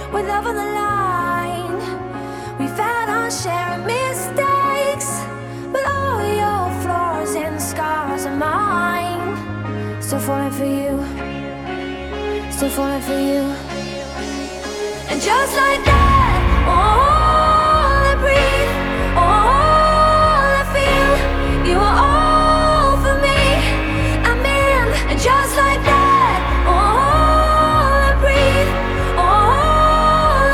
with love on the line. We've had our share of mistakes, but all your flaws and scars are mine. Still falling for you, still falling for you. And just like that, oh,